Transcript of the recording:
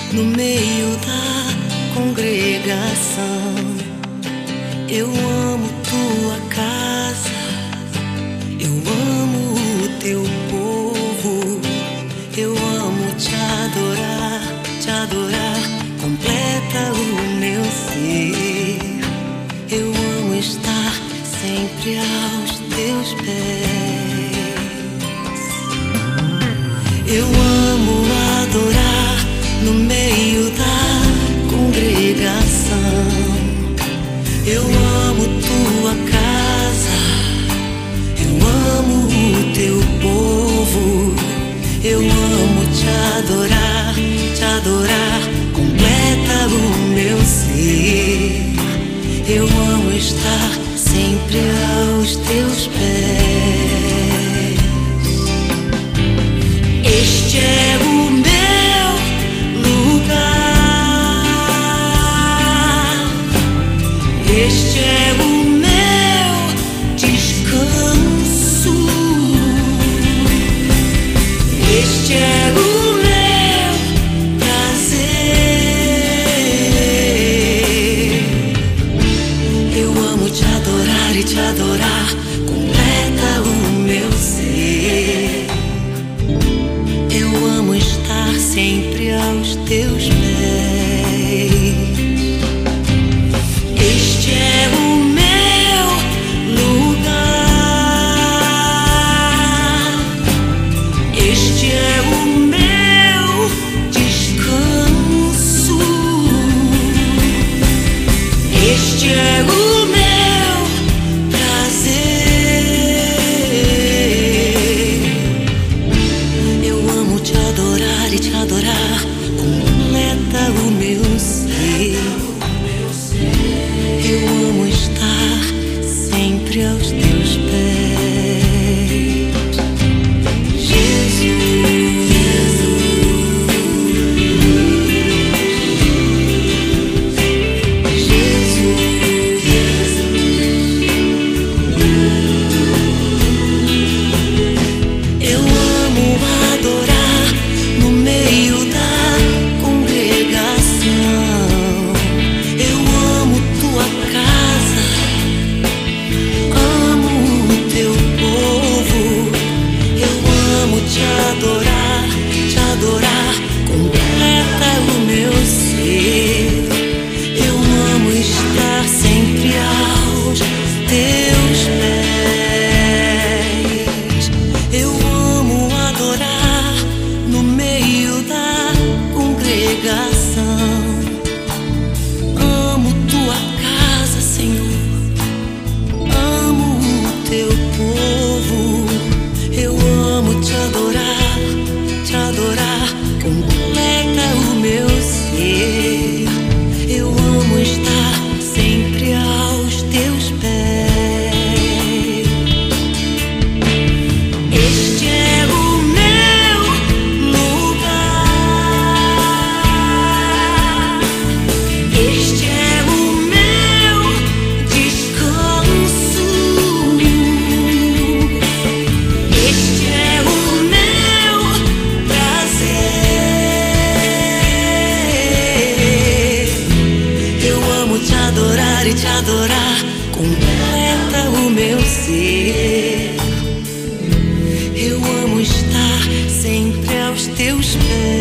no meio da congregação. Eu amo tua casa, eu amo o teu povo, eu amo te adorar, completa o meu ser. Eu amo estar sempre aos teus pés. Eu amo adorar no meio da congregação. Eu amo tua casa, eu amo o teu povo, eu amo te adorar, completa o meu ser. Eu amo estar sempre aos teus pés. Este é o meu lugar. Este é o meu descanso. Este é o meu prazer. Eu amo te adorar e te adorar, completa o meu ser. Eu amo estar sempre aos teus pés. Este é o meu lugar. Este é o meu descanso. Este é o meu prazer. Eu amo te adorar e te adorar, completa o meu ser. Eu amo estar sempre aos teus pés. Jesus, eu amo adorar no meio da congregação. Eu amo tua casa, amo o teu povo, eu amo te adorar, completa o meu ser. Eu amo estar sempre aos teus pés. Eu amo adorar no meio da congregação. Amo tua casa, Senhor, amo o teu povo. Eu amo te adorar, completa o meu ser. Eu amo estar sempre aos teus pés. Este é o meu lugar. Este é o meu descanso. Este é o meu prazer. Eu amo te adorar e te adorar, completa o meu ser. Eu amo estar sempre aos teus pés.